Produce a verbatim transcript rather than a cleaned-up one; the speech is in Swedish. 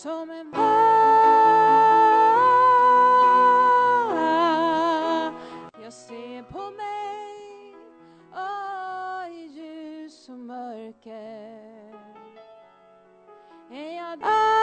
som en värld. Jag ser på mig, åh, i ljus och mörker. Är jag där?